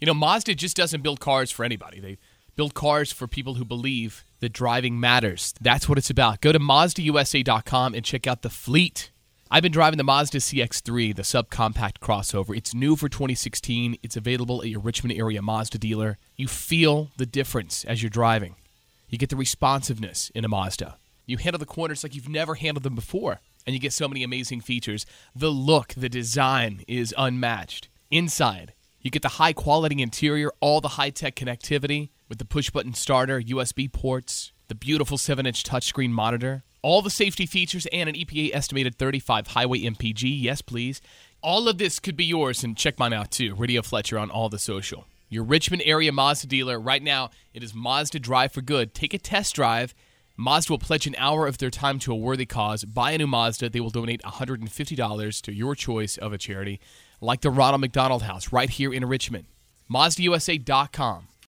You know, Mazda just doesn't build cars for anybody. They build cars for people who believe that driving matters. That's what it's about. Go to MazdaUSA.com and check out the fleet. I've been driving the Mazda CX-3, the subcompact crossover. It's new for 2016. It's available at your Richmond area Mazda dealer. You feel the difference as you're driving. You get the responsiveness in a Mazda. You handle the corners like you've never handled them before, and you get so many amazing features. The look, the design is unmatched. Inside, you get the high-quality interior, all the high-tech connectivity with the push-button starter, USB ports, the beautiful 7-inch touchscreen monitor, all the safety features, and an EPA-estimated 35 highway MPG. Yes, please. All of this could be yours, and check mine out, too. Radio Fletcher on all the social. Your Richmond area Mazda dealer. Right now, it is Mazda Drive for Good. Take a test drive. Mazda will pledge an hour of their time to a worthy cause. Buy a new Mazda. They will donate $150 to your choice of a charity, like the Ronald McDonald House right here in Richmond. MazdaUSA.com.